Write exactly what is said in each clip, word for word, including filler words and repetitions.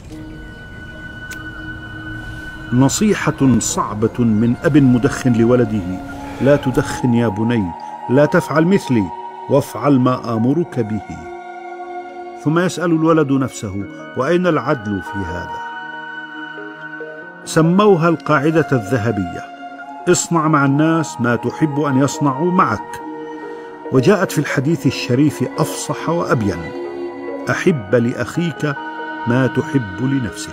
نصيحة صعبة من أب مدخن لولده: لا تدخن يا بني، لا تفعل مثلي، وافعل ما آمرك به. ثم يسأل الولد نفسه: وأين العدل في هذا؟ سموها القاعدة الذهبية: اصنع مع الناس ما تحب أن يصنعوا معك. وجاءت في الحديث الشريف أفصح وأبين: أحب لأخيك ما تحب لنفسك.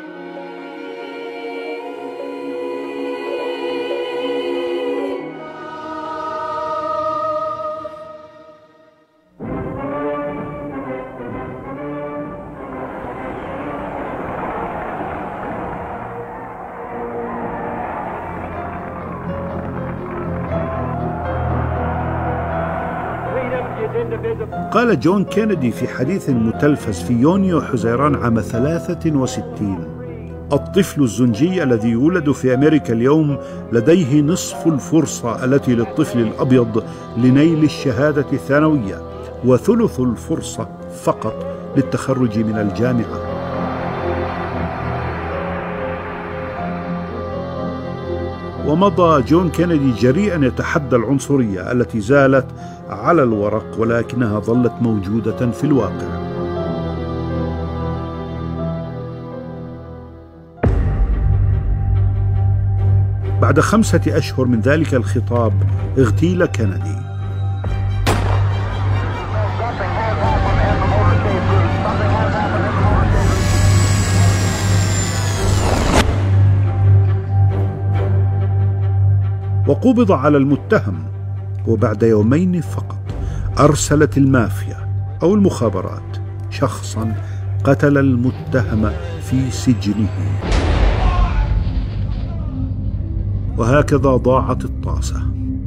قال جون كينيدي في حديث متلفز في يونيو حزيران عام ثلاثة وستين: الطفل الزنجي الذي يولد في أمريكا اليوم لديه نصف الفرصة التي للطفل الأبيض لنيل الشهادة الثانوية، وثلث الفرصة فقط للتخرج من الجامعة. ومضى جون كينيدي جريئا يتحدى العنصرية التي زالت على الورق ولكنها ظلت موجودة في الواقع. بعد خمسة أشهر من ذلك الخطاب اغتيل كينيدي. وقبض على المتهم، وبعد يومين فقط أرسلت المافيا أو المخابرات شخصا قتل المتهم في سجنه. وهكذا ضاعت الطاسة.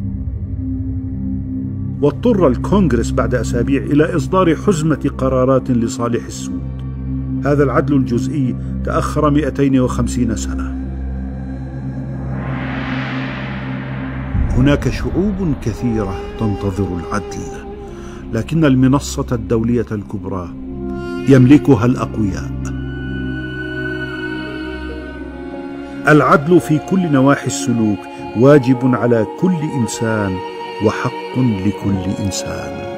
واضطر الكونغرس بعد أسابيع إلى إصدار حزمة قرارات لصالح السود. هذا العدل الجزئي تأخر مئتين وخمسين سنة. هناك شعوب كثيرة تنتظر العدل، لكن المنصة الدولية الكبرى يملكها الأقوياء. العدل في كل نواحي السلوك واجب على كل إنسان وحق لكل إنسان.